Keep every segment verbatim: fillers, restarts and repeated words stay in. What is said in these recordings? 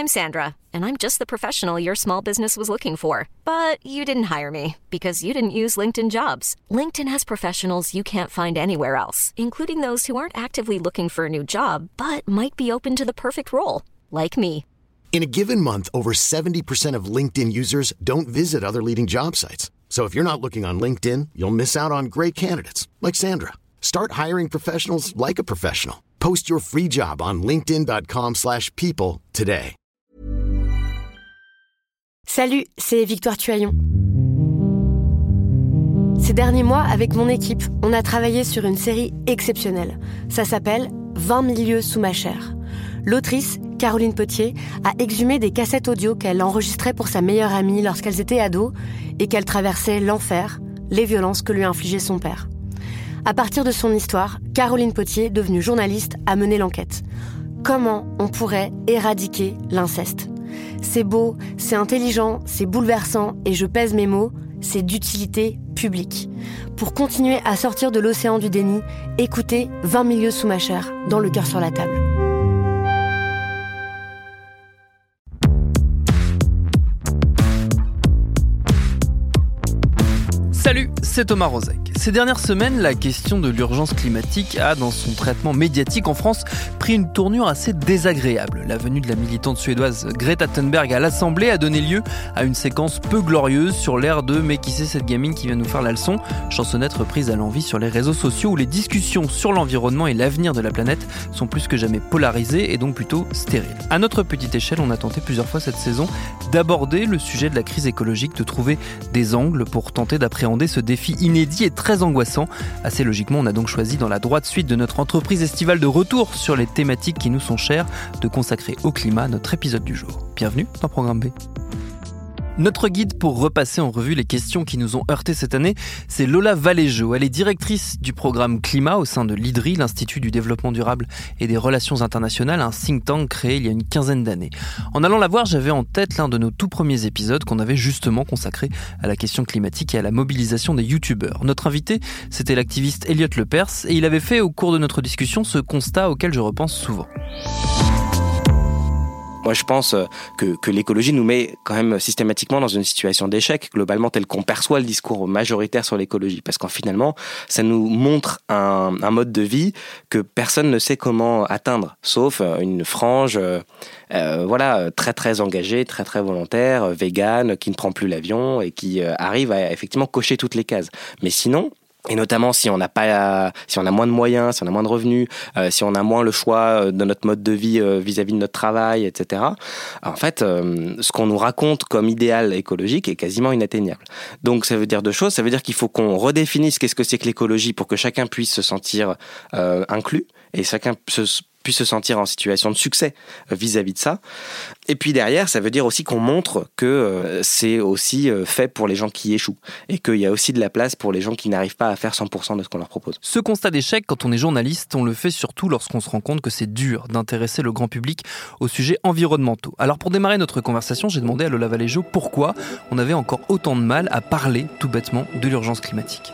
I'm Sandra, and I'm just the professional your small business was looking for. But you didn't hire me because you didn't use LinkedIn Jobs. LinkedIn has professionals you can't find anywhere else, including those who aren't actively looking for a new job, but might be open to the perfect role, like me. In a given month, over seventy percent of LinkedIn users don't visit other leading job sites. So if you're not looking on LinkedIn, you'll miss out on great candidates like Sandra. Start hiring professionals like a professional. Post your free job on linkedin.com slash people today. Salut, c'est Victoire Tuaillon. Ces derniers mois, avec mon équipe, on a travaillé sur une série exceptionnelle. Ça s'appelle « vingt mille lieues sous ma chair ». L'autrice, Caroline Potier, a exhumé des cassettes audio qu'elle enregistrait pour sa meilleure amie lorsqu'elles étaient ados et qu'elle traversait l'enfer, les violences que lui infligeait son père. À partir de son histoire, Caroline Potier, devenue journaliste, a mené l'enquête. Comment on pourrait éradiquer l'inceste ? C'est beau, c'est intelligent, c'est bouleversant et je pèse mes mots, c'est d'utilité publique. Pour continuer à sortir de l'océan du déni, écoutez vingt mille lieues sous ma chair, dans Le cœur sur la table. Salut, c'est Thomas Rozek. Ces dernières semaines, la question de l'urgence climatique a, dans son traitement médiatique en France, pris une tournure assez désagréable. La venue de la militante suédoise Greta Thunberg à l'Assemblée a donné lieu à une séquence peu glorieuse sur l'air de « Mais qui c'est cette gamine qui vient nous faire la leçon ?» chansonnette reprise à l'envi sur les réseaux sociaux où les discussions sur l'environnement et l'avenir de la planète sont plus que jamais polarisées et donc plutôt stériles. À notre petite échelle, on a tenté plusieurs fois cette saison d'aborder le sujet de la crise écologique, de trouver des angles pour tenter d'appréhender ce défi inédit et très angoissant. Assez logiquement, on a donc choisi, dans la droite suite de notre entreprise estivale de retour sur les thématiques qui nous sont chères, de consacrer au climat notre épisode du jour. Bienvenue dans Programme B. Notre guide pour repasser en revue les questions qui nous ont heurtés cette année, c'est Lola Valéjo. Elle est directrice du programme Climat au sein de l'I D R I, l'Institut du développement durable et des relations internationales, un think tank créé il y a une quinzaine d'années. En allant la voir, j'avais en tête l'un de nos tout premiers épisodes qu'on avait justement consacré à la question climatique et à la mobilisation des youtubeurs. Notre invité, c'était l'activiste Elliot Lepers, et il avait fait au cours de notre discussion ce constat auquel je repense souvent. Moi, je pense que, que l'écologie nous met quand même systématiquement dans une situation d'échec, globalement, tel qu'on perçoit le discours majoritaire sur l'écologie. Parce qu'en finalement, ça nous montre un, un mode de vie que personne ne sait comment atteindre, sauf une frange euh, euh, voilà, très très engagée, très très volontaire, végane, qui ne prend plus l'avion et qui euh, arrive à effectivement cocher toutes les cases. Mais sinon... Et notamment si on n'a pas, si on a moins de moyens, si on a moins de revenus, euh, si on a moins le choix de notre mode de vie euh, vis-à-vis de notre travail, et cetera. En fait, euh, ce qu'on nous raconte comme idéal écologique est quasiment inatteignable. Donc, ça veut dire deux choses. Ça veut dire qu'il faut qu'on redéfinisse qu'est-ce que c'est que l'écologie pour que chacun puisse se sentir euh, inclus et chacun se puisse se sentir en situation de succès vis-à-vis de ça. Et puis derrière, ça veut dire aussi qu'on montre que euh, c'est aussi euh, fait pour les gens qui échouent et qu'il y a aussi de la place pour les gens qui n'arrivent pas à faire cent pour cent de ce qu'on leur propose. Ce constat d'échec, quand on est journaliste, on le fait surtout lorsqu'on se rend compte que c'est dur d'intéresser le grand public aux sujets environnementaux. Alors pour démarrer notre conversation, j'ai demandé à Lola Valéjo pourquoi on avait encore autant de mal à parler tout bêtement de l'urgence climatique.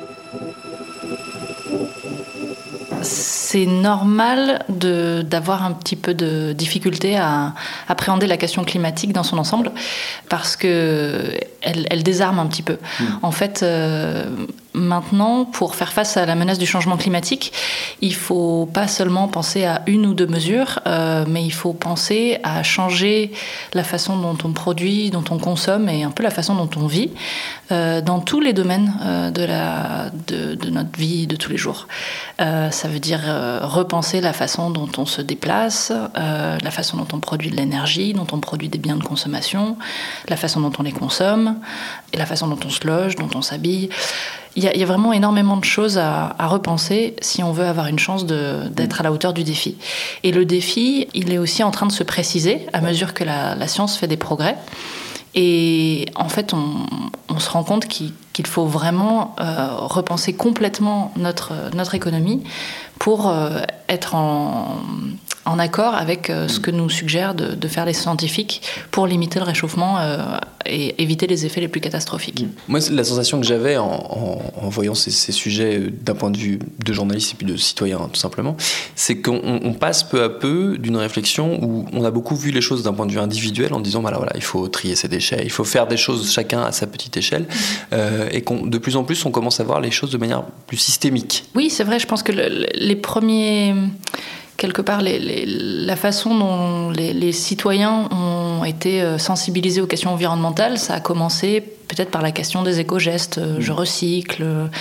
C'est normal de, d'avoir un petit peu de difficulté à appréhender la question climatique dans son ensemble parce que elle, elle désarme un petit peu. Mmh. En fait, euh, maintenant, pour faire face à la menace du changement climatique, il ne faut pas seulement penser à une ou deux mesures, euh, mais il faut penser à changer la façon dont on produit, dont on consomme et un peu la façon dont on vit euh, dans tous les domaines euh, de, la, de, de notre vie de tous les jours. Euh, ça veut dire euh, repenser la façon dont on se déplace, euh, la façon dont on produit de l'énergie, dont on produit des biens de consommation, la façon dont on les consomme, et la façon dont on se loge, dont on s'habille. Il y a, il y a vraiment énormément de choses à, à repenser si on veut avoir une chance de, d'être à la hauteur du défi. Et le défi, il est aussi en train de se préciser à mesure que la, la science fait des progrès. Et en fait, on, on on se rend compte qu'il, qu'il faut vraiment euh, repenser complètement notre, notre économie pour euh, être en, en accord avec euh, ce que nous suggèrent de, de faire les scientifiques pour limiter le réchauffement euh, et éviter les effets les plus catastrophiques. Moi, la sensation que j'avais en, en, en voyant ces, ces sujets d'un point de vue de journaliste et puis de citoyen, tout simplement, c'est qu'on on passe peu à peu d'une réflexion où on a beaucoup vu les choses d'un point de vue individuel en disant, voilà, voilà, il faut trier ses déchets, il faut faire des choses chacun à sa petite échelle, euh, et qu'on, de plus en plus, on commence à voir les choses de manière plus systémique. Oui, c'est vrai, je pense que le, les premiers... Quelque part, les, les, la façon dont les, les citoyens ont été sensibilisés aux questions environnementales, ça a commencé peut-être par la question des éco-gestes. Mmh. Je recycle,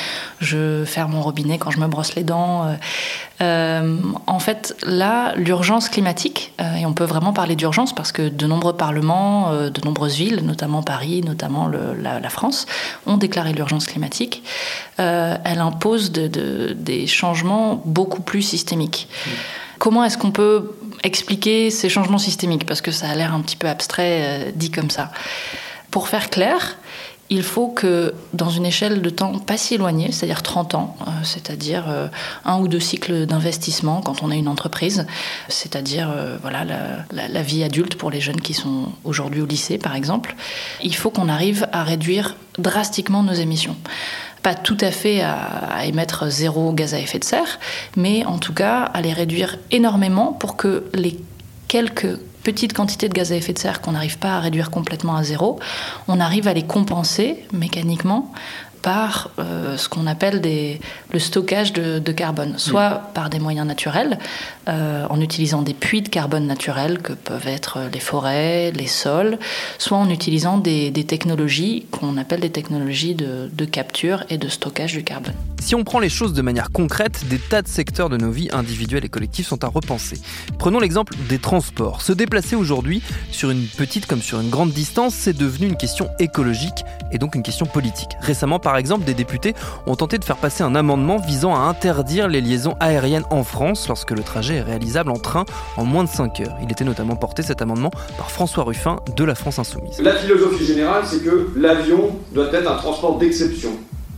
je ferme mon robinet quand je me brosse les dents. Euh, en fait, là, l'urgence climatique, euh, et on peut vraiment parler d'urgence parce que de nombreux parlements, euh, de nombreuses villes, notamment Paris, notamment le, la, la France, ont déclaré l'urgence climatique. Euh, elle impose de, de, des changements beaucoup plus systémiques. Mmh. Comment est-ce qu'on peut expliquer ces changements systémiques ? Parce que ça a l'air un petit peu abstrait euh, dit comme ça. Pour faire clair, il faut que, dans une échelle de temps pas si éloignée, c'est-à-dire trente ans, euh, c'est-à-dire euh, un ou deux cycles d'investissement quand on a une entreprise, c'est-à-dire euh, voilà, la, la, la vie adulte pour les jeunes qui sont aujourd'hui au lycée, par exemple, il faut qu'on arrive à réduire drastiquement nos émissions. Pas tout à fait à, à émettre zéro gaz à effet de serre, mais en tout cas à les réduire énormément pour que les quelques petites quantités de gaz à effet de serre qu'on n'arrive pas à réduire complètement à zéro, on arrive à les compenser mécaniquement par euh, ce qu'on appelle des, le stockage de, de carbone, soit mmh. par des moyens naturels, euh, en utilisant des puits de carbone naturels que peuvent être les forêts, les sols, soit en utilisant des, des technologies qu'on appelle des technologies de, de capture et de stockage du carbone. Si on prend les choses de manière concrète, des tas de secteurs de nos vies individuelles et collectives sont à repenser. Prenons l'exemple des transports. Se déplacer aujourd'hui, sur une petite comme sur une grande distance, c'est devenu une question écologique et donc une question politique. Récemment, par exemple, des députés ont tenté de faire passer un amendement visant à interdire les liaisons aériennes en France lorsque le trajet est réalisable en train en moins de cinq heures. Il était notamment porté, cet amendement, par François Ruffin de la France Insoumise. La philosophie générale, c'est que l'avion doit être un transport d'exception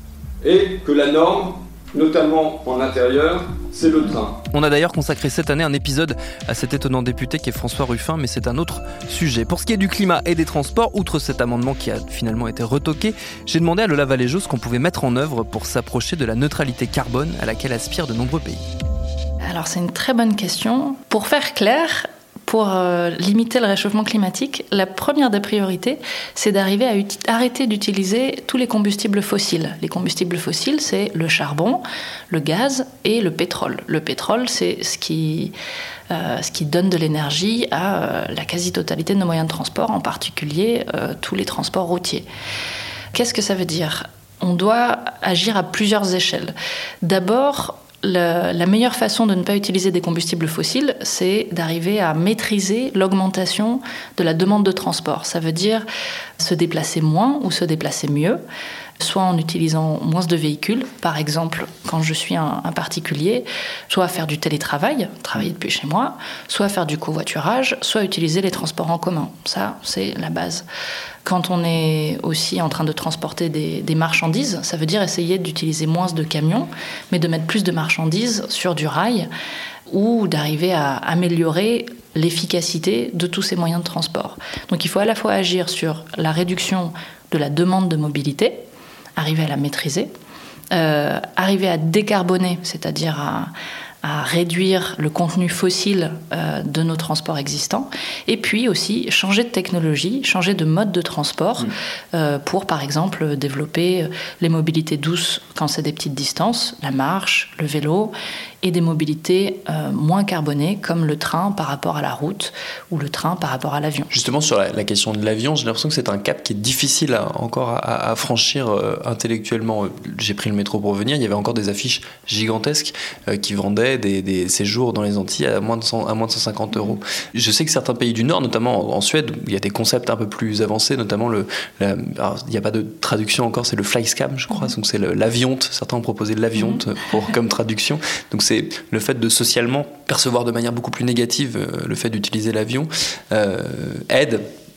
et que la norme, notamment en intérieur, c'est le train. On a d'ailleurs consacré cette année un épisode à cet étonnant député qui est François Ruffin, mais c'est un autre sujet. Pour ce qui est du climat et des transports, outre cet amendement qui a finalement été retoqué, j'ai demandé à Lola Valéjo ce qu'on pouvait mettre en œuvre pour s'approcher de la neutralité carbone à laquelle aspirent de nombreux pays. Alors c'est une très bonne question. Pour faire clair, pour euh, limiter le réchauffement climatique, la première des priorités, c'est d'arriver à uti- arrêter d'utiliser tous les combustibles fossiles. Les combustibles fossiles, c'est le charbon, le gaz et le pétrole. Le pétrole, c'est ce qui, euh, ce qui donne de l'énergie à euh, la quasi-totalité de nos moyens de transport, en particulier euh, tous les transports routiers. Qu'est-ce que ça veut dire ? On doit agir à plusieurs échelles. D'abord, La, la meilleure façon de ne pas utiliser des combustibles fossiles, c'est d'arriver à maîtriser l'augmentation de la demande de transport. Ça veut dire se déplacer moins ou se déplacer mieux, soit en utilisant moins de véhicules, par exemple quand je suis un, un particulier, soit faire du télétravail, travailler depuis chez moi, soit faire du covoiturage, soit utiliser les transports en commun. Ça, c'est la base. Quand on est aussi en train de transporter des, des marchandises, ça veut dire essayer d'utiliser moins de camions, mais de mettre plus de marchandises sur du rail ou d'arriver à améliorer l'efficacité de tous ces moyens de transport. Donc il faut à la fois agir sur la réduction de la demande de mobilité, arriver à la maîtriser, euh, arriver à décarboner, c'est-à-dire à, à réduire le contenu fossile euh, de nos transports existants, et puis aussi changer de technologie, changer de mode de transport, mmh. euh, pour par exemple développer les mobilités douces quand c'est des petites distances, la marche, le vélo, et des mobilités euh, moins carbonées comme le train par rapport à la route ou le train par rapport à l'avion. Justement sur la, la question de l'avion, j'ai l'impression que c'est un cap qui est difficile à, encore à, à franchir euh, intellectuellement. J'ai pris le métro pour venir, il y avait encore des affiches gigantesques euh, qui vendaient des, des séjours dans les Antilles à moins de cent, à moins de cent cinquante euros. Je sais que certains pays du Nord, notamment en Suède, il y a des concepts un peu plus avancés, notamment le, la, alors, il n'y a pas de traduction encore, c'est le flyscam, je crois, mmh. donc c'est le, l'avionte. Certains ont proposé l'avionte mmh. pour, comme traduction. Donc c'est le fait de socialement percevoir de manière beaucoup plus négative euh, le fait d'utiliser l'avion euh, aide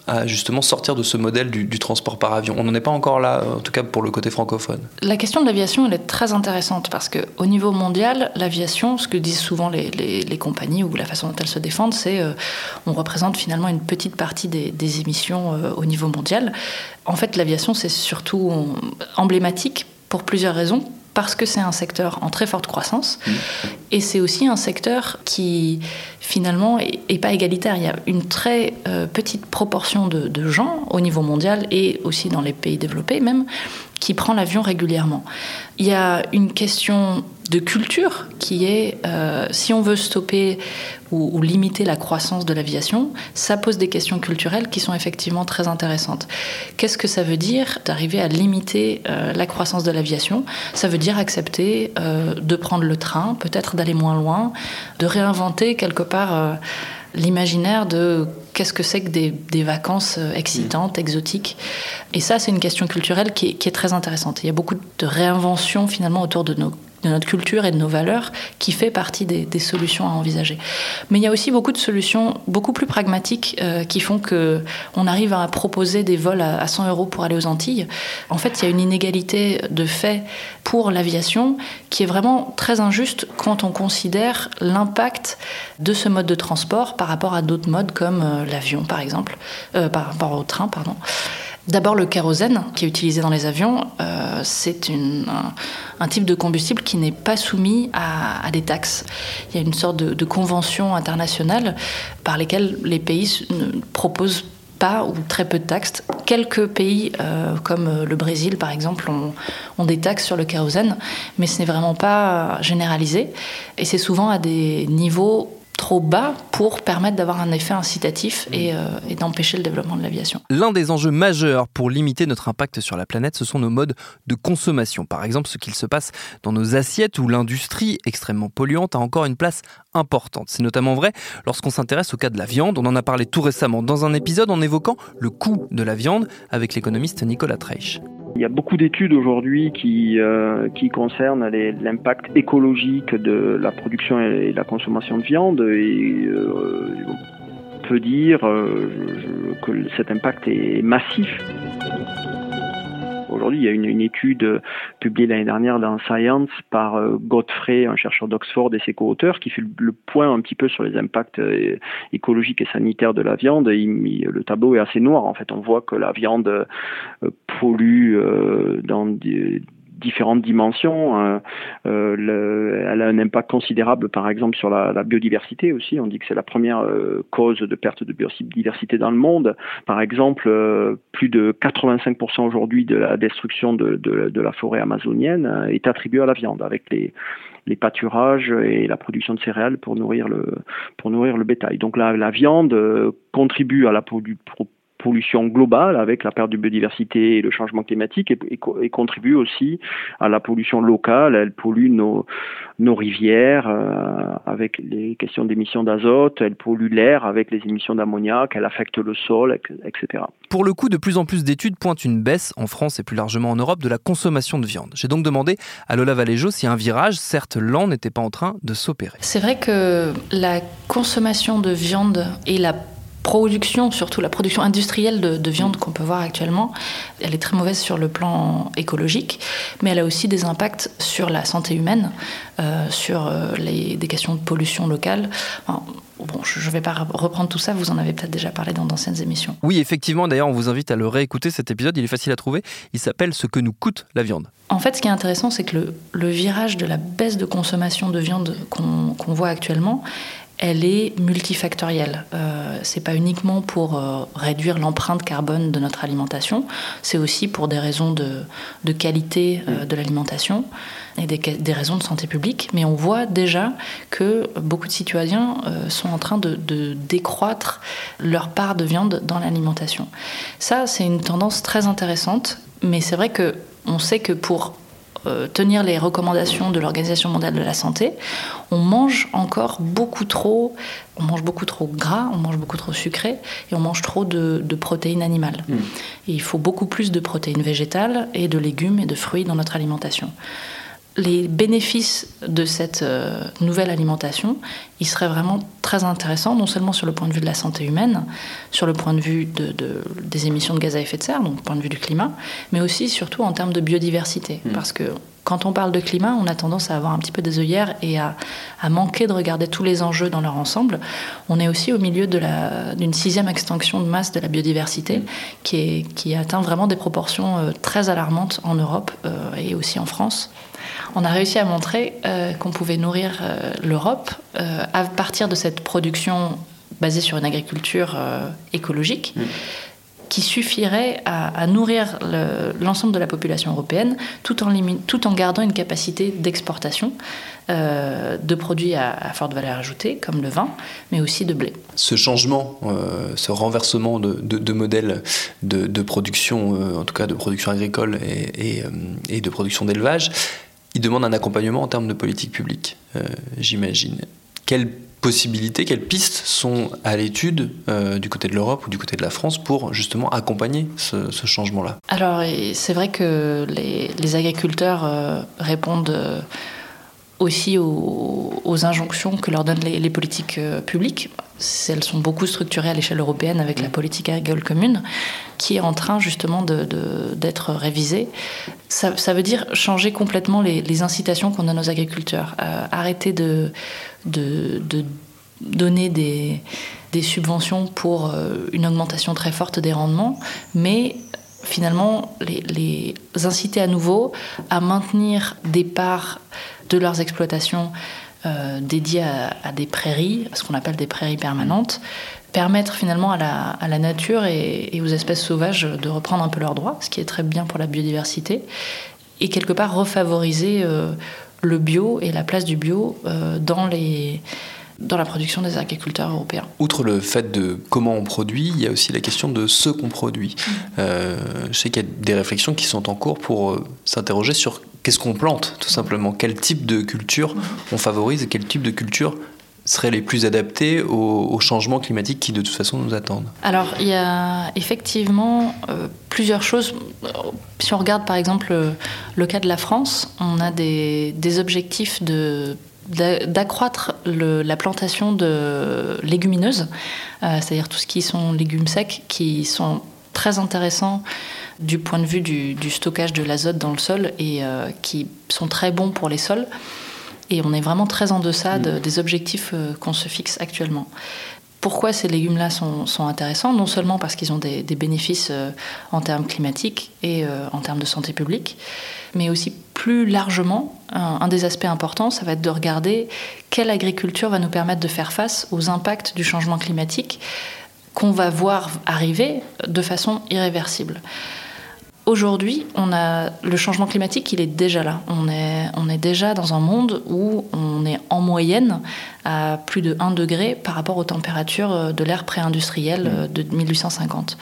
à justement sortir de ce modèle du, du transport par avion? On n'en est pas encore là, en tout cas pour le côté francophone. La question de l'aviation, elle est très intéressante parce qu'au niveau mondial, l'aviation, ce que disent souvent les, les, les compagnies ou la façon dont elles se défendent, c'est euh, on représente finalement une petite partie des, des émissions euh, au niveau mondial. En fait, l'aviation, c'est surtout emblématique pour plusieurs raisons. Parce que c'est un secteur en très forte croissance mmh. et c'est aussi un secteur qui finalement est pas égalitaire. Il y a une très euh, petite proportion de, de gens au niveau mondial et aussi dans les pays développés même qui prend l'avion régulièrement. Il y a une question de culture qui est euh, si on veut stopper ou, ou limiter la croissance de l'aviation, ça pose des questions culturelles qui sont effectivement très intéressantes. Qu'est-ce que ça veut dire d'arriver à limiter euh, la croissance de l'aviation? Ça veut dire accepter euh, de prendre le train, peut-être d'aller moins loin, de réinventer quelque part euh, l'imaginaire de qu'est-ce que c'est que des, des vacances excitantes, exotiques. Et ça, c'est une question culturelle qui est, qui est très intéressante. Il y a beaucoup de réinventions finalement autour de nos de notre culture et de nos valeurs, qui fait partie des, des solutions à envisager. Mais il y a aussi beaucoup de solutions beaucoup plus pragmatiques euh, qui font qu'on arrive à proposer des vols à, à cent euros pour aller aux Antilles. En fait, il y a une inégalité de fait pour l'aviation qui est vraiment très injuste quand on considère l'impact de ce mode de transport par rapport à d'autres modes comme euh, l'avion, par exemple, euh, par rapport au train, pardon. D'abord, le kérosène qui est utilisé dans les avions, euh, c'est une, un, un type de combustible qui n'est pas soumis à, à des taxes. Il y a une sorte de, de convention internationale par lesquelles les pays ne proposent pas ou très peu de taxes. Quelques pays, euh, comme le Brésil par exemple, ont, ont des taxes sur le kérosène, mais ce n'est vraiment pas généralisé. Et c'est souvent à des niveaux trop bas pour permettre d'avoir un effet incitatif et, euh, et d'empêcher le développement de l'aviation. L'un des enjeux majeurs pour limiter notre impact sur la planète, ce sont nos modes de consommation. Par exemple, ce qu'il se passe dans nos assiettes où l'industrie extrêmement polluante a encore une place importante. C'est notamment vrai lorsqu'on s'intéresse au cas de la viande. On en a parlé tout récemment dans un épisode en évoquant le coût de la viande avec l'économiste Nicolas Treich. Il y a beaucoup d'études aujourd'hui qui, euh, qui concernent les, l'impact écologique de la production et la consommation de viande. Et euh, on peut dire euh, je, que cet impact est massif. Aujourd'hui, il y a une, une étude publiée l'année dernière dans Science par euh, Godfrey, un chercheur d'Oxford et ses co-auteurs, qui fait le, le point un petit peu sur les impacts euh, écologiques et sanitaires de la viande. Et il, le tableau est assez noir. En fait, on voit que la viande euh, pollue euh, dans des différentes dimensions. Euh, euh, le, elle a un impact considérable, par exemple, sur la, la biodiversité aussi. On dit que c'est la première euh, cause de perte de biodiversité dans le monde. Par exemple, euh, plus de quatre-vingt-cinq pour cent aujourd'hui de la destruction de, de, de la forêt amazonienne euh, est attribuée à la viande, avec les les pâturages et la production de céréales pour nourrir le pour nourrir le bétail. Donc la, la viande euh, contribue à la pollution pollution globale avec la perte de biodiversité et le changement climatique et, et, et contribue aussi à la pollution locale. Elle pollue nos, nos rivières euh, avec les questions d'émissions d'azote, elle pollue l'air avec les émissions d'ammoniac, elle affecte le sol, et cetera. Pour le coup, de plus en plus d'études pointent une baisse en France et plus largement en Europe de la consommation de viande. J'ai donc demandé à Lola Valéjo si un virage, certes lent, n'était pas en train de s'opérer. C'est vrai que la consommation de viande et la production, surtout la production industrielle de, de viande qu'on peut voir actuellement, elle est très mauvaise sur le plan écologique, mais elle a aussi des impacts sur la santé humaine, euh, sur euh, les, des questions de pollution locale. Enfin, bon, je ne vais pas reprendre tout ça, vous en avez peut-être déjà parlé dans d'anciennes émissions. Oui, effectivement, d'ailleurs, on vous invite à le réécouter, cet épisode, il est facile à trouver, il s'appelle « Ce que nous coûte la viande ». En fait, ce qui est intéressant, c'est que le, le virage de la baisse de consommation de viande qu'on, qu'on voit actuellement, elle est multifactorielle. Euh, c'est pas uniquement pour euh, réduire l'empreinte carbone de notre alimentation, c'est aussi pour des raisons de, de qualité euh, de l'alimentation et des, des raisons de santé publique. Mais on voit déjà que beaucoup de citoyens euh, sont en train de, de décroître leur part de viande dans l'alimentation. Ça, c'est une tendance très intéressante, mais c'est vrai que on sait que pour Euh, tenir les recommandations de l'Organisation mondiale de la santé, on mange encore beaucoup trop, on mange beaucoup trop gras, on mange beaucoup trop sucré et on mange trop de, de protéines animales. Mmh. Et il faut beaucoup plus de protéines végétales et de légumes et de fruits dans notre alimentation. les bénéfices de cette euh, nouvelle alimentation, ils seraient vraiment très intéressants, non seulement sur le point de vue de la santé humaine, sur le point de vue de, de, des émissions de gaz à effet de serre, donc du point de vue du climat, mais aussi surtout en termes de biodiversité. Mmh. Parce que quand on parle de climat, on a tendance à avoir un petit peu des œillères et à, à manquer de regarder tous les enjeux dans leur ensemble. On est aussi au milieu de la, d'une sixième extinction de masse de la biodiversité mmh. qui, est, qui atteint vraiment des proportions euh, très alarmantes en Europe euh, et aussi en France. On a réussi à montrer euh, qu'on pouvait nourrir euh, l'Europe euh, à partir de cette production basée sur une agriculture euh, écologique mmh. qui suffirait à, à nourrir le, l'ensemble de la population européenne tout en, limi- tout en gardant une capacité d'exportation euh, de produits à, à forte valeur ajoutée, comme le vin, mais aussi de blé. Ce changement, euh, ce renversement de, de, de modèle de, de production, euh, en tout cas de production agricole et, et, euh, et de production d'élevage, il demande un accompagnement en termes de politique publique, euh, j'imagine. Quelles possibilités, quelles pistes sont à l'étude euh, du côté de l'Europe ou du côté de la France pour justement accompagner ce, ce changement-là ? Alors, c'est vrai que les, les agriculteurs euh, répondent euh, aussi aux, aux injonctions que leur donnent les, les politiques euh, publiques. Elles sont beaucoup structurées à l'échelle européenne avec la politique agricole commune, qui est en train justement de, de, d'être révisée. Ça, ça veut dire changer complètement les, les incitations qu'on donne aux agriculteurs. Euh, arrêter de, de, de donner des, des subventions pour euh, une augmentation très forte des rendements, mais finalement les, les inciter à nouveau à maintenir des parts de leurs exploitations Euh, dédiées à, à des prairies, ce qu'on appelle des prairies permanentes, permettre finalement à la, à la nature et, et aux espèces sauvages de reprendre un peu leurs droits, ce qui est très bien pour la biodiversité, et quelque part refavoriser euh, le bio et la place du bio euh, dans les... dans la production des agriculteurs européens. Outre le fait de comment on produit, il y a aussi la question de ce qu'on produit. Mmh. Euh, je sais qu'il y a des réflexions qui sont en cours pour euh, s'interroger sur qu'est-ce qu'on plante, tout simplement. Quel type de culture on favorise et quel type de culture seraient les plus adaptés aux, aux changements climatiques qui, de toute façon, nous attendent ? Alors, il y a effectivement euh, plusieurs choses. Si on regarde, par exemple, le, le cas de la France, on a des, des objectifs de... d'accroître le, la plantation de légumineuses, euh, c'est-à-dire tout ce qui sont légumes secs, qui sont très intéressants du point de vue du, du stockage de l'azote dans le sol et euh, qui sont très bons pour les sols. Et on est vraiment très en deçà de, des objectifs euh, qu'on se fixe actuellement. Pourquoi ces légumes-là sont, sont intéressants ? Non seulement parce qu'ils ont des, des bénéfices euh, en termes climatiques et euh, en termes de santé publique, mais aussi plus largement, un, un des aspects importants, ça va être de regarder quelle agriculture va nous permettre de faire face aux impacts du changement climatique qu'on va voir arriver de façon irréversible. Aujourd'hui, on a, le changement climatique, il est déjà là. On est, on est déjà dans un monde où on est en moyenne à plus de un degré par rapport aux températures de l'ère pré-industrielle de mille huit cent cinquante.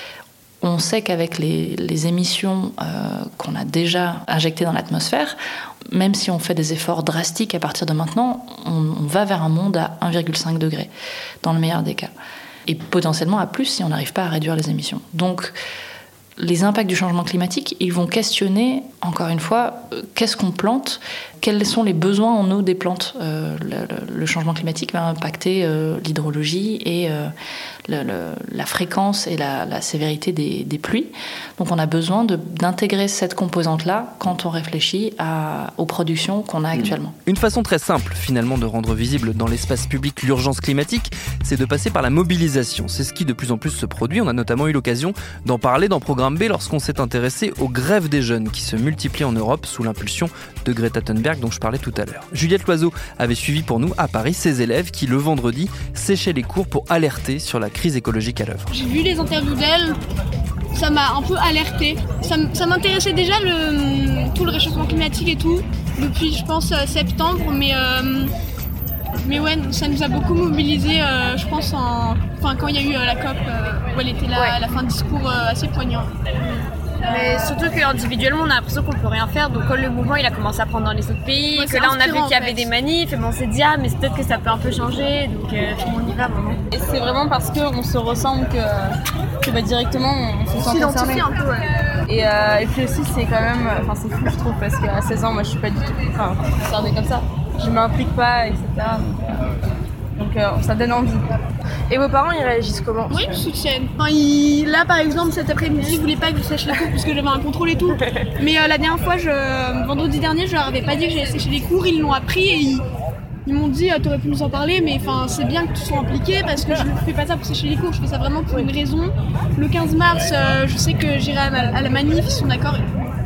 On sait qu'avec les, les émissions euh, qu'on a déjà injectées dans l'atmosphère, même si on fait des efforts drastiques à partir de maintenant, on, on va vers un monde à un virgule cinq degré, dans le meilleur des cas. Et potentiellement à plus si on n'arrive pas à réduire les émissions. Donc, les impacts du changement climatique, ils vont questionner, encore une fois, euh, qu'est-ce qu'on plante ? Quels sont les besoins en eau des plantes ? euh, le, le changement climatique va impacter euh, l'hydrologie et euh, le, le, la fréquence et la, la sévérité des, des pluies. Donc on a besoin de, d'intégrer cette composante-là quand on réfléchit à, aux productions qu'on a actuellement. Une façon très simple, finalement, de rendre visible dans l'espace public l'urgence climatique, c'est de passer par la mobilisation. C'est ce qui de plus en plus se produit. On a notamment eu l'occasion d'en parler dans Programme B lorsqu'on s'est intéressé aux grèves des jeunes qui se multiplient en Europe sous l'impulsion de Greta Thunberg dont je parlais tout à l'heure. Juliette Loiseau avait suivi pour nous à Paris ses élèves qui, le vendredi, séchaient les cours pour alerter sur la crise écologique à l'œuvre. J'ai vu les interviews d'elle, ça m'a un peu alertée. Ça, ça m'intéressait déjà le, tout le réchauffement climatique et tout, depuis je pense septembre, mais, euh, mais ouais, ça nous a beaucoup mobilisés, euh, je pense, en, enfin, quand il y a eu euh, la COP, euh, où elle était là, ouais. À la fin de discours euh, assez poignant. Mais surtout qu'individuellement on a l'impression qu'on peut rien faire, donc quand le mouvement il a commencé à prendre dans les autres pays, ouais, que là on a vu qu'il y avait des manifs, et bon, on s'est dit ah mais c'est peut-être que ça peut un peu changer, donc euh, on y va vraiment. Et c'est vraiment parce qu'on se ressemble que, que bah, directement on se sent concerné. Un peu, ouais. Et, euh, et puis aussi, c'est quand même, enfin c'est fou je trouve, parce qu'à seize ans, moi je suis pas du tout, enfin, concernée comme ça. Je m'implique pas, et cetera. Donc euh, ça donne envie. Et vos parents, ils réagissent comment? Oui, ils me soutiennent. Enfin, ils... Là, par exemple, cet après-midi, ils voulaient pas que je sèche les cours parce que j'avais un contrôle et tout. Mais euh, la dernière fois, je... vendredi dernier, je leur avais pas dit que j'allais sécher les cours. Ils l'ont appris et ils, ils m'ont dit, t'aurais pu nous en parler, mais enfin, c'est bien que tu sois impliqué parce que je ne fais pas ça pour sécher les cours. Je fais ça vraiment pour une raison. Le quinze mars, euh, je sais que j'irai à, ma... à la manif, ils sont d'accord.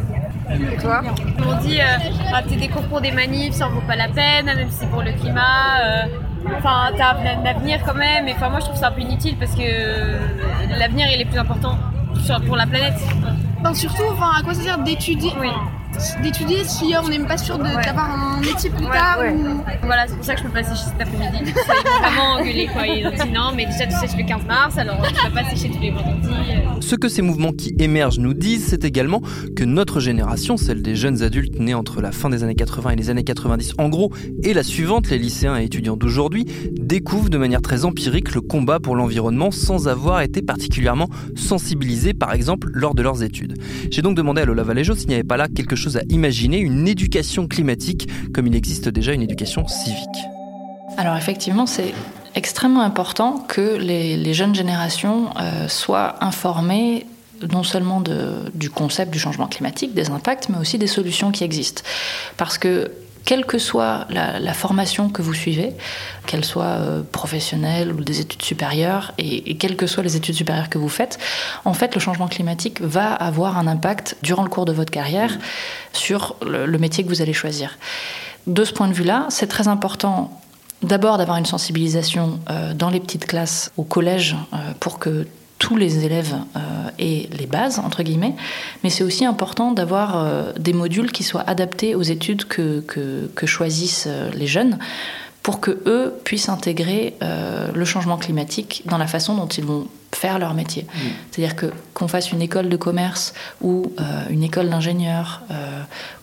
Et toi? Ils m'ont dit, euh, rater des cours pour des manifs, ça en vaut pas la peine, même si c'est pour le climat. Euh... Enfin, t'as un avenir quand même, et enfin, moi je trouve ça un peu inutile parce que l'avenir il est plus important pour la planète. Enfin, surtout, enfin, à quoi ça sert d'étudier? Oui. D'étudier si on n'est même pas sûr de, ouais. d'avoir un métier plus ouais, tard ouais. Ou... Voilà, c'est pour ça que je peux pas sécher cet après-midi. Ça m'a vraiment engueulé quoi. Ils ont dit non, mais déjà tu sèches le quinze mars, alors tu peux pas sécher tous les vendredis. Ce que ces mouvements qui émergent nous disent, c'est également que notre génération, celle des jeunes adultes nés entre la fin des années quatre-vingts et les années quatre-vingt-dix en gros, et la suivante, les lycéens et étudiants d'aujourd'hui, découvrent de manière très empirique le combat pour l'environnement sans avoir été particulièrement sensibilisés, par exemple, lors de leurs études. J'ai donc demandé à Lola Valéjo s'il n'y avait pas là quelque chose à imaginer, une éducation climatique, comme il existe déjà une éducation civique. Alors effectivement, c'est extrêmement important que les, les jeunes générations euh, soient informées non seulement de, du concept du changement climatique, des impacts, mais aussi des solutions qui existent. Parce que quelle que soit la, la formation que vous suivez, qu'elle soit euh, professionnelle ou des études supérieures, et, et quelles que soient les études supérieures que vous faites, en fait, le changement climatique va avoir un impact durant le cours de votre carrière sur le, le métier que vous allez choisir. De ce point de vue-là, c'est très important d'abord d'avoir une sensibilisation euh, dans les petites classes, au collège, euh, pour que tous les élèves euh, aient les bases, entre guillemets, mais c'est aussi important d'avoir euh, des modules qui soient adaptés aux études que, que, que choisissent euh, les jeunes, pour qu'eux puissent intégrer euh, le changement climatique dans la façon dont ils vont faire leur métier. Mmh. C'est-à-dire que, qu'on fasse une école de commerce ou euh, une école d'ingénieur euh,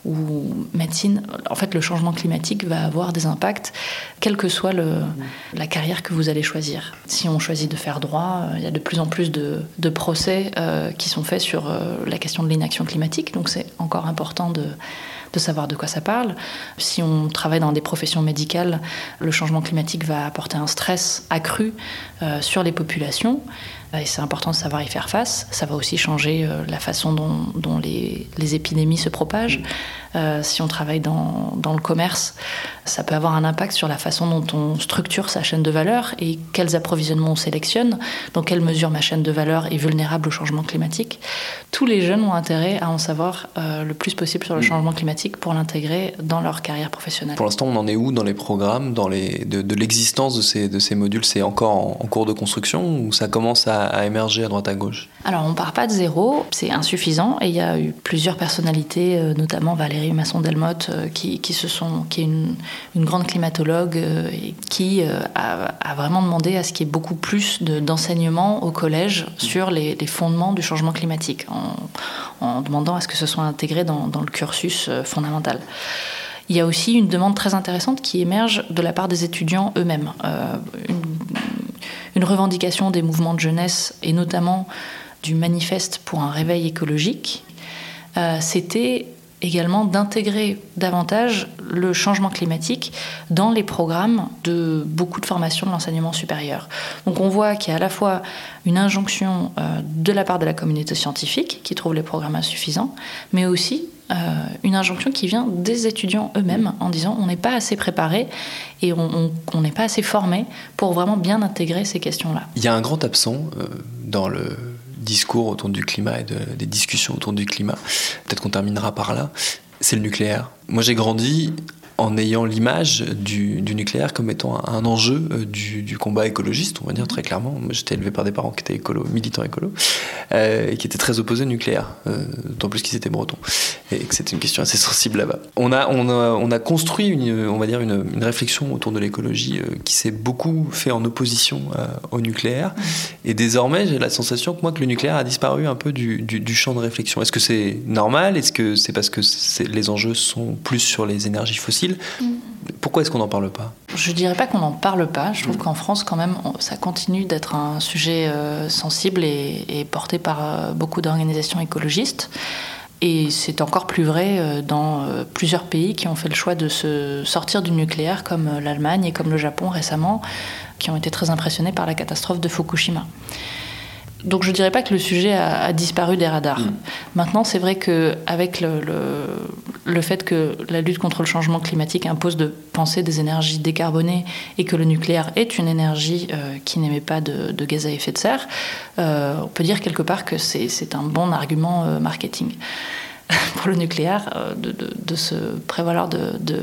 ou médecine, en fait, le changement climatique va avoir des impacts, quelle que soit le, mmh. la carrière que vous allez choisir. Si on choisit de faire droit, il y a de plus en plus de, de procès euh, qui sont faits sur euh, la question de l'inaction climatique, donc c'est encore important de de savoir de quoi ça parle. Si on travaille dans des professions médicales, le changement climatique va apporter un stress accru euh, sur les populations. Et c'est important de savoir y faire face. Ça va aussi changer euh, la façon dont, dont les, les épidémies se propagent. Euh, si on travaille dans, dans le commerce, ça peut avoir un impact sur la façon dont on structure sa chaîne de valeur et quels approvisionnements on sélectionne, dans quelle mesure ma chaîne de valeur est vulnérable au changement climatique. Tous les jeunes ont intérêt à en savoir euh, le plus possible sur le changement climatique pour l'intégrer dans leur carrière professionnelle. Pour l'instant, on en est où dans les programmes, dans les, de, de l'existence de ces, de ces modules? C'est encore en, en cours de construction ou ça commence à, à émerger à droite à gauche? Alors, on ne part pas de zéro, c'est insuffisant et il y a eu plusieurs personnalités, euh, notamment Valérie Masson-Delmotte, euh, qui, qui, se sont, qui est une, une grande climatologue euh, et qui euh, a, a vraiment demandé à ce qu'il y ait beaucoup plus de, d'enseignement au collège sur les, les fondements du changement climatique, en, en demandant à ce que ce soit intégré dans, dans le cursus euh, fondamental. Il y a aussi une demande très intéressante qui émerge de la part des étudiants eux-mêmes. Euh, une, une revendication des mouvements de jeunesse, et notamment du manifeste pour un réveil écologique, euh, c'était également d'intégrer davantage le changement climatique dans les programmes de beaucoup de formations de l'enseignement supérieur. Donc on voit qu'il y a à la fois une injonction euh, de la part de la communauté scientifique, qui trouve les programmes insuffisants, mais aussi euh, une injonction qui vient des étudiants eux-mêmes, en disant on n'est pas assez préparé et on n'est pas assez formé pour vraiment bien intégrer ces questions-là. Il y a un grand absent euh, dans le discours autour du climat et de, des discussions autour du climat, peut-être qu'on terminera par là, c'est le nucléaire. Moi j'ai grandi en ayant l'image du, du nucléaire comme étant un, un enjeu euh, du, du combat écologiste, on va dire très clairement. Moi j'étais élevé par des parents qui étaient écolo, militants écolos, euh, et qui étaient très opposés au nucléaire, euh, d'autant plus qu'ils étaient bretons, et que c'était une question assez sensible là-bas. On a, on a, on a construit une, on va dire une, une réflexion autour de l'écologie euh, qui s'est beaucoup fait en opposition euh, au nucléaire, et désormais j'ai la sensation que moi que le nucléaire a disparu un peu du, du, du champ de réflexion. Est-ce que c'est normal? Est-ce que c'est parce que c'est, les enjeux sont plus sur les énergies fossiles? Pourquoi est-ce qu'on n'en parle pas ? Je ne dirais pas qu'on n'en parle pas. Je trouve mmh. qu'en France, quand même, on, ça continue d'être un sujet euh, sensible et, et porté par euh, beaucoup d'organisations écologistes. Et c'est encore plus vrai euh, dans euh, plusieurs pays qui ont fait le choix de se sortir du nucléaire, comme euh, l'Allemagne et comme le Japon récemment, qui ont été très impressionnés par la catastrophe de Fukushima. Donc je ne dirais pas que le sujet a, a disparu des radars. Mmh. Maintenant, c'est vrai qu'avec le, le, le fait que la lutte contre le changement climatique impose de penser des énergies décarbonées et que le nucléaire est une énergie euh, qui n'émet pas de, de gaz à effet de serre, euh, on peut dire quelque part que c'est, c'est un bon argument euh, marketing pour le nucléaire euh, de, de, de se prévaloir de, de,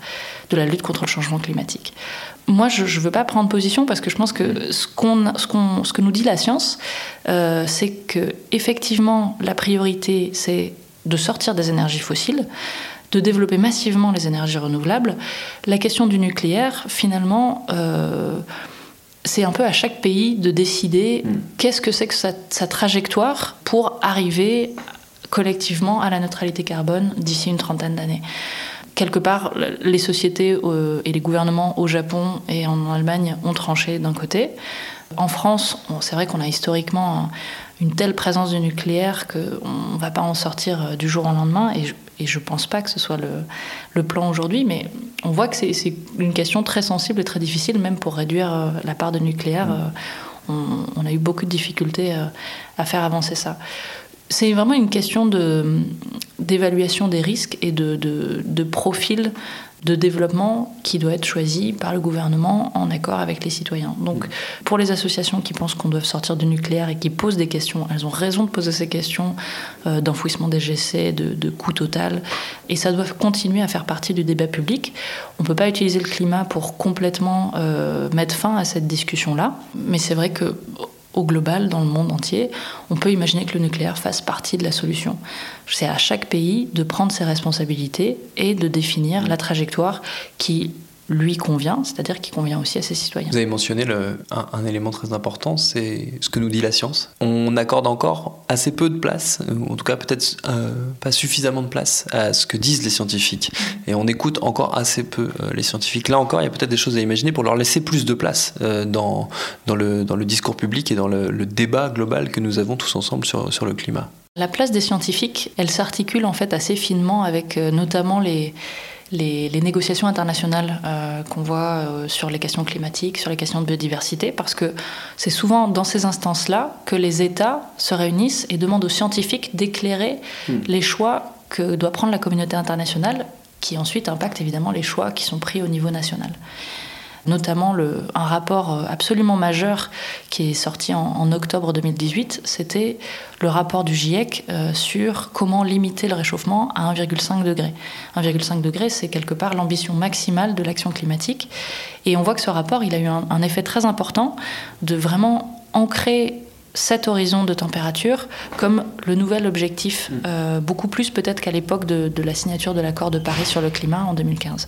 de la lutte contre le changement climatique. Moi, je ne veux pas prendre position parce que je pense que ce, qu'on, ce, qu'on, ce que nous dit la science, euh, c'est qu'effectivement, la priorité, c'est de sortir des énergies fossiles, de développer massivement les énergies renouvelables. La question du nucléaire, finalement, euh, c'est un peu à chaque pays de décider mmh. qu'est-ce que c'est que sa, sa trajectoire pour arriver collectivement à la neutralité carbone d'ici une trentaine d'années. Quelque part, les sociétés et les gouvernements au Japon et en Allemagne ont tranché d'un côté. En France, c'est vrai qu'on a historiquement une telle présence du nucléaire qu'on ne va pas en sortir du jour au lendemain. Et je, et je ne pense pas que ce soit le, le plan aujourd'hui. Mais on voit que c'est, c'est une question très sensible et très difficile, même pour réduire la part de nucléaire. On, on a eu beaucoup de difficultés à faire avancer ça. C'est vraiment une question de, d'évaluation des risques et de, de, de profil de développement qui doit être choisi par le gouvernement en accord avec les citoyens. Donc, pour les associations qui pensent qu'on doit sortir du nucléaire et qui posent des questions, elles ont raison de poser ces questions euh, d'enfouissement des déchets, de, de coût total, et ça doit continuer à faire partie du débat public. On ne peut pas utiliser le climat pour complètement euh, mettre fin à cette discussion-là, mais c'est vrai que au global, dans le monde entier, on peut imaginer que le nucléaire fasse partie de la solution. C'est à chaque pays de prendre ses responsabilités et de définir la trajectoire qui lui convient, c'est-à-dire qui convient aussi à ses citoyens. Vous avez mentionné le, un, un élément très important, c'est ce que nous dit la science. On accorde encore assez peu de place, ou en tout cas peut-être euh, pas suffisamment de place à ce que disent les scientifiques. Et on écoute encore assez peu euh, les scientifiques. Là encore, il y a peut-être des choses à imaginer pour leur laisser plus de place euh, dans, dans, le, dans le discours public et dans le, le débat global que nous avons tous ensemble sur, sur le climat. La place des scientifiques, elle s'articule en fait assez finement avec euh, notamment les... Les, les négociations internationales euh, qu'on voit euh, sur les questions climatiques, sur les questions de biodiversité, parce que c'est souvent dans ces instances-là que les États se réunissent et demandent aux scientifiques d'éclairer mmh. les choix que doit prendre la communauté internationale, qui ensuite impactent évidemment les choix qui sont pris au niveau national. Notamment le, un rapport absolument majeur qui est sorti en, en octobre deux mille dix-huit, c'était le rapport du GIEC euh, sur comment limiter le réchauffement à un virgule cinq degré. un virgule cinq degré, c'est quelque part l'ambition maximale de l'action climatique. Et on voit que ce rapport, il a eu un, un effet très important de vraiment ancrer cet horizon de température comme le nouvel objectif, euh, beaucoup plus peut-être qu'à l'époque de, de la signature de l'accord de Paris sur le climat en deux mille quinze.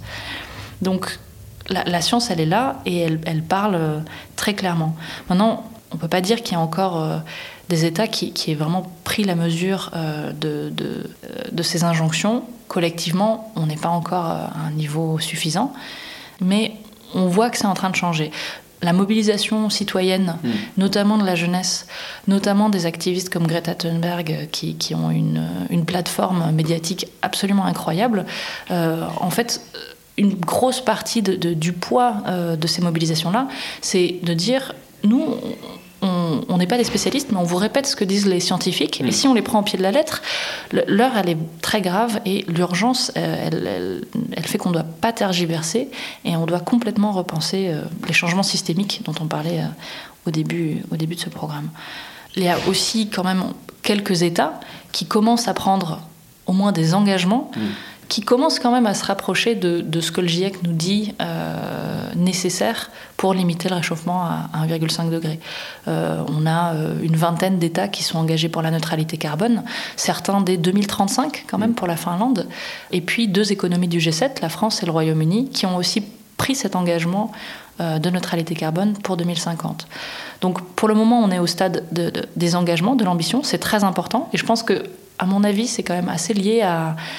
Donc, La, la science, elle est là et elle, elle parle euh, très clairement. Maintenant, on ne peut pas dire qu'il y a encore euh, des États qui, qui aient vraiment pris la mesure euh, de, de, de ces injonctions. Collectivement, on n'est pas encore à un niveau suffisant, mais on voit que c'est en train de changer. La mobilisation citoyenne, mmh. notamment de la jeunesse, notamment des activistes comme Greta Thunberg, qui, qui ont une, une plateforme médiatique absolument incroyable, euh, en fait... Une grosse partie de, de, du poids euh, de ces mobilisations-là, c'est de dire, nous, on n'est pas des spécialistes, mais on vous répète ce que disent les scientifiques, mmh. et si on les prend au pied de la lettre, l'heure, elle est très grave, et l'urgence, elle, elle, elle fait qu'on ne doit pas tergiverser, et on doit complètement repenser euh, les changements systémiques dont on parlait euh, au début, au début de ce programme. Il y a aussi quand même quelques États qui commencent à prendre au moins des engagements, mmh. qui commence quand même à se rapprocher de, de ce que le GIEC nous dit euh, nécessaire pour limiter le réchauffement à, à un virgule cinq degré. Euh, on a euh, une vingtaine d'États qui sont engagés pour la neutralité carbone, certains dès deux mille trente-cinq quand même pour la Finlande, et puis deux économies du G sept, la France et le Royaume-Uni, qui ont aussi pris cet engagement euh, de neutralité carbone pour deux mille cinquante. Donc pour le moment, on est au stade de, de, des engagements, de l'ambition, c'est très important, et je pense que, à mon avis, c'est quand même assez lié à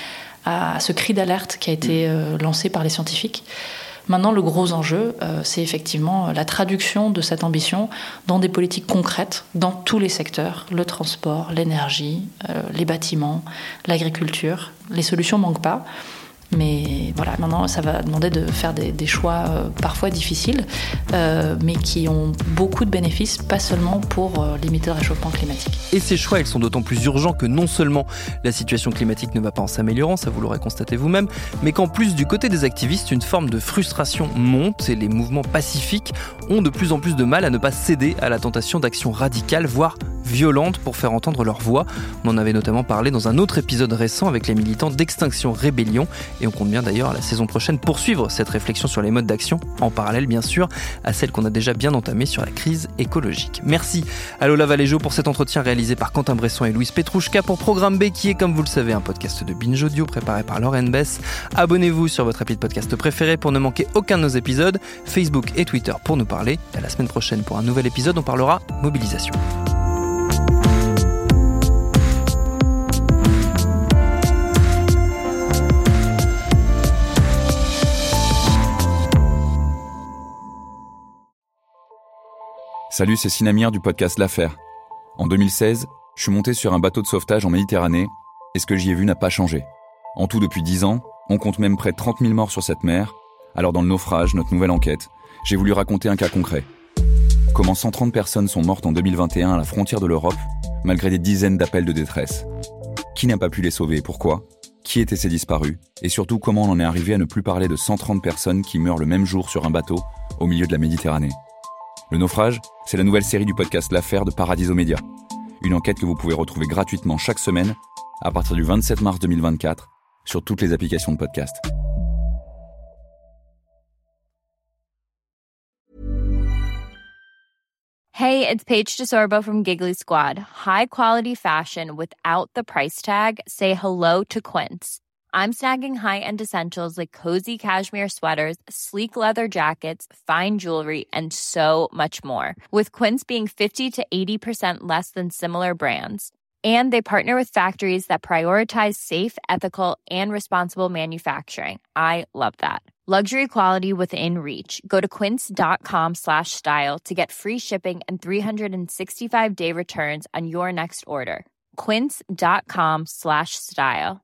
à ce cri d'alerte qui a été euh, lancé par les scientifiques. Maintenant, le gros enjeu, euh, c'est effectivement la traduction de cette ambition dans des politiques concrètes dans tous les secteurs, le transport, l'énergie, euh, les bâtiments, l'agriculture. Les solutions ne manquent pas. Mais voilà, maintenant, ça va demander de faire des, des choix euh, parfois difficiles, euh, mais qui ont beaucoup de bénéfices, pas seulement pour euh, limiter le réchauffement climatique. Et ces choix, ils sont d'autant plus urgents que non seulement la situation climatique ne va pas en s'améliorant, ça vous l'aurez constaté vous-même, mais qu'en plus, du côté des activistes, une forme de frustration monte et les mouvements pacifiques ont de plus en plus de mal à ne pas céder à la tentation d'actions radicales, voire violentes pour faire entendre leur voix. On en avait notamment parlé dans un autre épisode récent avec les militants d'Extinction Rébellion et on compte bien d'ailleurs à la saison prochaine poursuivre cette réflexion sur les modes d'action, en parallèle bien sûr à celle qu'on a déjà bien entamée sur la crise écologique. Merci à Lola Valéjo pour cet entretien réalisé par Quentin Bresson et Louise Petrouchka pour Programme B qui est, comme vous le savez, un podcast de Binge Audio préparé par Lauren Bess. Abonnez-vous sur votre appli de podcast préféré pour ne manquer aucun de nos épisodes, Facebook et Twitter pour nous parler. À la semaine prochaine pour un nouvel épisode, on parlera mobilisation. Salut, c'est Sinamir du podcast L'Affaire. En deux mille seize, je suis monté sur un bateau de sauvetage en Méditerranée et ce que j'y ai vu n'a pas changé. En tout, depuis dix ans, on compte même près de trente mille morts sur cette mer. Alors dans le naufrage, notre nouvelle enquête, j'ai voulu raconter un cas concret. Comment cent trente personnes sont mortes en deux mille vingt et un à la frontière de l'Europe, malgré des dizaines d'appels de détresse. Qui n'a pas pu les sauver et pourquoi ? Qui étaient ces disparus ? Et surtout, comment on en est arrivé à ne plus parler de cent trente personnes qui meurent le même jour sur un bateau au milieu de la Méditerranée ? Le naufrage, c'est la nouvelle série du podcast L'Affaire de Paradiso Media. Une enquête que vous pouvez retrouver gratuitement chaque semaine à partir du vingt-sept mars deux mille vingt-quatre sur toutes les applications de podcast. Hey, it's Paige DeSorbo from Giggly Squad. High quality fashion without the price tag. Say hello to Quince. I'm snagging high-end essentials like cozy cashmere sweaters, sleek leather jackets, fine jewelry, and so much more. With Quince being fifty to eighty percent less than similar brands. And they partner with factories that prioritize safe, ethical, and responsible manufacturing. I love that. Luxury quality within reach. Go to quince.com slash style to get free shipping and three sixty-five day returns on your next order. Quince.com slash style.